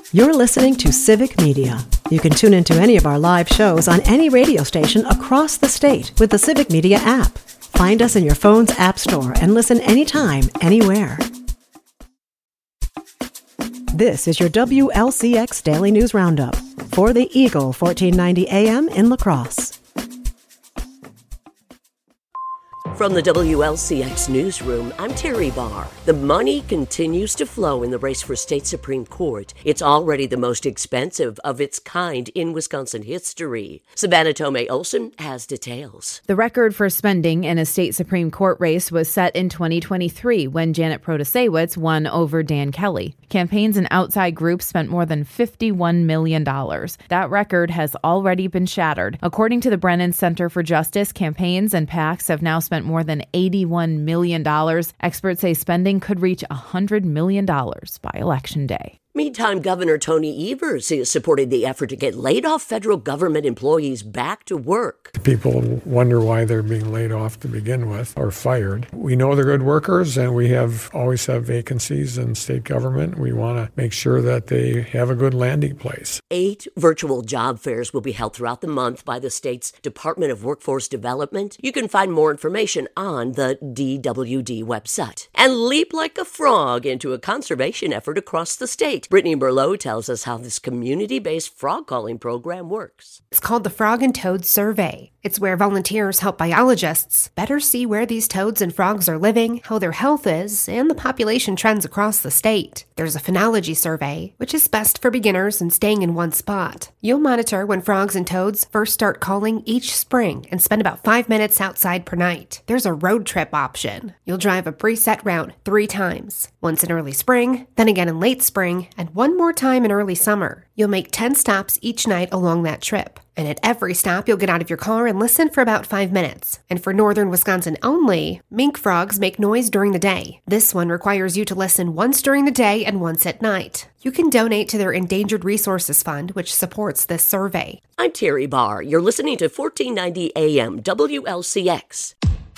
You're listening to Civic Media. You can tune into any of our live shows on any radio station across the state with the Civic Media app. Find us in your phone's app store and listen anytime, anywhere. This is your WLCX Daily News Roundup for the Eagle 1490 AM in La Crosse. From the WLCX Newsroom, I'm Terry Barr. The money continues to flow in the race for state Supreme Court. It's already the most expensive of its kind in Wisconsin history. Savannah Tomei Olson has details. The record for spending in a state Supreme Court race was set in 2023 when Janet Protasewicz won over Dan Kelly. Campaigns and outside groups spent more than $51 million. That record has already been shattered. According to the Brennan Center for Justice, campaigns and PACs have now spent more than $81 million. Experts say spending could reach $100 million by Election Day. Meantime, Governor Tony Evers has supported the effort to get laid-off federal government employees back to work. People wonder why they're being laid off to begin with or fired. We know they're good workers, and we always have vacancies in state government. We want to make sure that they have a good landing place. 8 virtual job fairs will be held throughout the month by the state's Department of Workforce Development. You can find more information on the DWD website. And leap like a frog into a conservation effort across the state. Brittany Berlot tells us how this community-based frog calling program works. It's called the Frog and Toad Survey. It's where volunteers help biologists better see where these toads and frogs are living, how their health is, and the population trends across the state. There's a phenology survey, which is best for beginners and staying in one spot. You'll monitor when frogs and toads first start calling each spring and spend about 5 minutes outside per night. There's a road trip option. You'll drive a preset route 3 times, once in early spring, then again in late spring, and one more time in early summer. You'll make 10 stops each night along that trip. And at every stop, you'll get out of your car and listen for about 5 minutes. And for northern Wisconsin only, mink frogs make noise during the day. This one requires you to listen once during the day and once at night. You can donate to their Endangered Resources Fund, which supports this survey. I'm Terry Barr. You're listening to 1490 AM WLCX.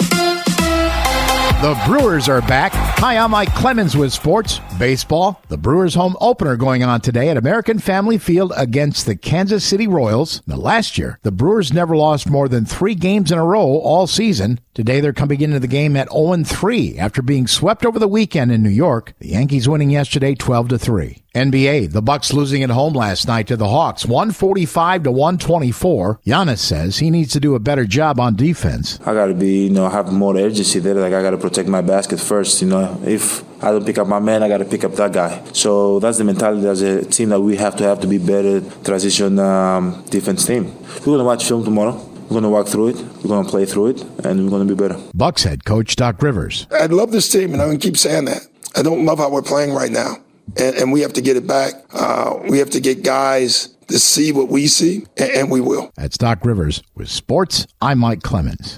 The Brewers are back. Hi, I'm Mike Clemens with sports. Baseball. The Brewers home opener going on today at American Family Field against the Kansas City Royals. Now, last year, the Brewers never lost more than 3 games in a row all season. Today, they're coming into the game at 0-3 after being swept over the weekend in New York. The Yankees winning yesterday 12-3. NBA, the Bucks losing at home last night to the Hawks, 145-124. Giannis says he needs to do a better job on defense. I got to be, have more urgency there. Like, I got to protect my basket first. If I don't pick up my man, I got to pick up that guy. So that's the mentality as a team that we have to be better transition defense team. We're going to watch film tomorrow. We're going to walk through it, we're going to play through it, and we're going to be better. Bucks head coach Doc Rivers. I love this team, and I'm going to keep saying that. I don't love how we're playing right now, and we have to get it back. We have to get guys to see what we see, and we will. That's Doc Rivers. With sports, I'm Mike Clemens.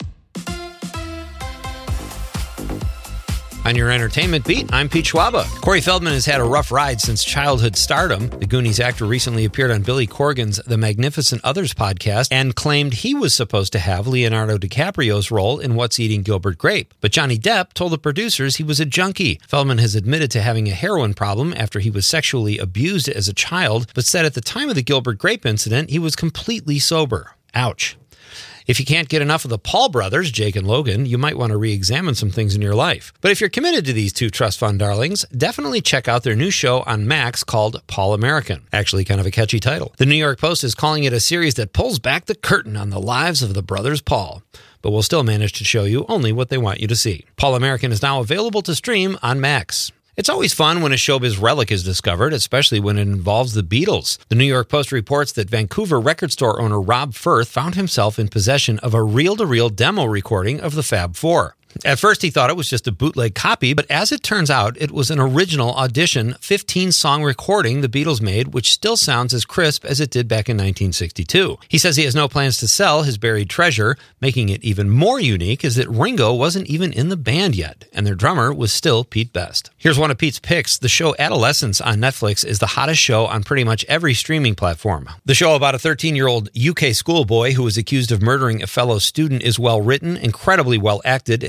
On your entertainment beat, I'm Pete Schwaba. Corey Feldman has had a rough ride since childhood stardom. The Goonies actor recently appeared on Billy Corgan's The Magnificent Others podcast and claimed he was supposed to have Leonardo DiCaprio's role in What's Eating Gilbert Grape. But Johnny Depp told the producers he was a junkie. Feldman has admitted to having a heroin problem after he was sexually abused as a child, but said at the time of the Gilbert Grape incident, he was completely sober. Ouch. If you can't get enough of the Paul brothers, Jake and Logan, you might want to re-examine some things in your life. But if you're committed to these two trust fund darlings, definitely check out their new show on Max called Paul American. Actually, kind of a catchy title. The New York Post is calling it a series that pulls back the curtain on the lives of the brothers Paul, but will still manage to show you only what they want you to see. Paul American is now available to stream on Max. It's always fun when a showbiz relic is discovered, especially when it involves the Beatles. The New York Post reports that Vancouver record store owner Rob Firth found himself in possession of a reel-to-reel demo recording of the Fab Four. At first, he thought it was just a bootleg copy, but as it turns out, it was an original audition 15-song recording the Beatles made, which still sounds as crisp as it did back in 1962. He says he has no plans to sell his buried treasure. Making it even more unique is that Ringo wasn't even in the band yet, and their drummer was still Pete Best. Here's one of Pete's picks. The show Adolescence on Netflix is the hottest show on pretty much every streaming platform. The show about a 13-year-old UK schoolboy who was accused of murdering a fellow student is well written, incredibly well acted, and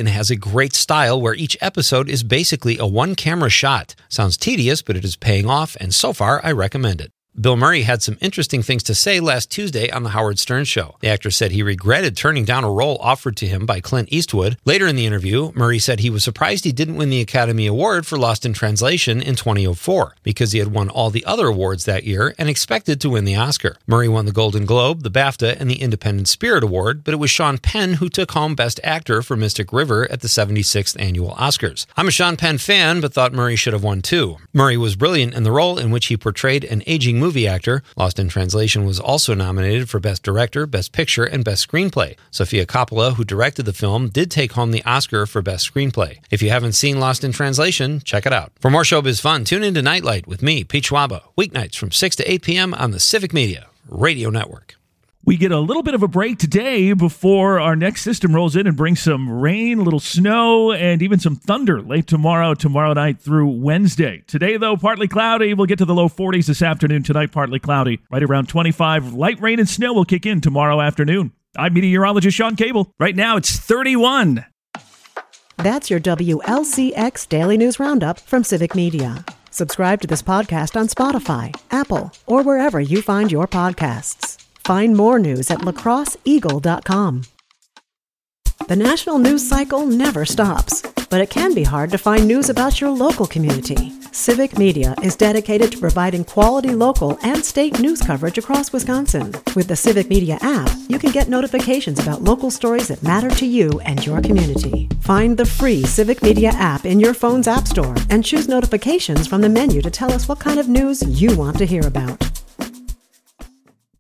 and has a great style where each episode is basically a one-camera shot. Sounds tedious, but it is paying off, and so far, I recommend it. Bill Murray had some interesting things to say last Tuesday on The Howard Stern Show. The actor said he regretted turning down a role offered to him by Clint Eastwood. Later in the interview, Murray said he was surprised he didn't win the Academy Award for Lost in Translation in 2004 because he had won all the other awards that year and expected to win the Oscar. Murray won the Golden Globe, the BAFTA, and the Independent Spirit Award, but it was Sean Penn who took home Best Actor for Mystic River at the 76th Annual Oscars. I'm a Sean Penn fan, but thought Murray should have won too. Murray was brilliant in the role in which he portrayed an aging movie actor. Lost in Translation was also nominated for Best Director, Best Picture, and Best Screenplay. Sofia Coppola, who directed the film, did take home the Oscar for Best Screenplay. If you haven't seen Lost in Translation, check it out. For more showbiz fun, tune into Nightlight with me, Pete Schwaba, weeknights from 6 to 8 p.m. on the Civic Media Radio Network. We get a little bit of a break today before our next system rolls in and brings some rain, a little snow, and even some thunder late tomorrow night through Wednesday. Today, though, partly cloudy. We'll get to the low 40s this afternoon. Tonight, partly cloudy. Right around 25. Light rain and snow will kick in tomorrow afternoon. I'm meteorologist Sean Cable. Right now, it's 31. That's your WLCX Daily News Roundup from Civic Media. Subscribe to this podcast on Spotify, Apple, or wherever you find your podcasts. Find more news at lacrosseeagle.com. The national news cycle never stops, but it can be hard to find news about your local community. Civic Media is dedicated to providing quality local and state news coverage across Wisconsin. With the Civic Media app, you can get notifications about local stories that matter to you and your community. Find the free Civic Media app in your phone's app store and choose notifications from the menu to tell us what kind of news you want to hear about.